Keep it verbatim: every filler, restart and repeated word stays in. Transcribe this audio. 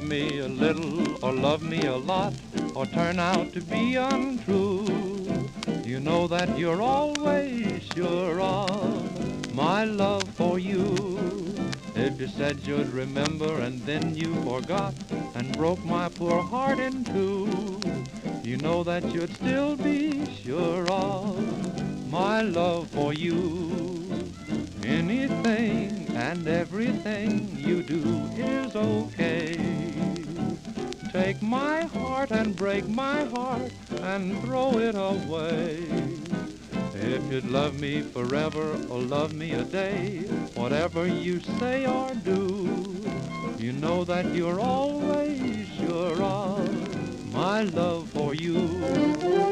me a little or love me a lot or turn out to be untrue, you know that you're always sure of my love for you. If you said you'd remember and then you forgot and broke my poor heart in two, you know that you'd still be sure of my love for you. Anything and everything you do is okay. Take my heart and break my heart and throw it away. If you'd love me forever or love me a day, whatever you say or do, you know that you're always sure of my love for you.